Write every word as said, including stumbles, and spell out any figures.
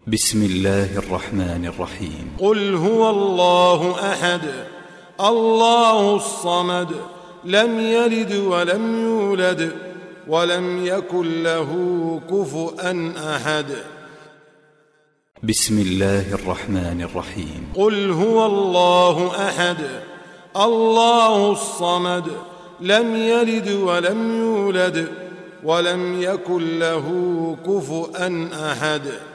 بسم الله الرحمن الرحيم. قل هو الله أحد الله الصمد لم يلد ولم يولد ولم يكن له كفؤا أحد. بسم الله الرحمن الرحيم. قل هو الله أحد الله الصمد لم يلد ولم يولد ولم يكن له كفؤا أحد.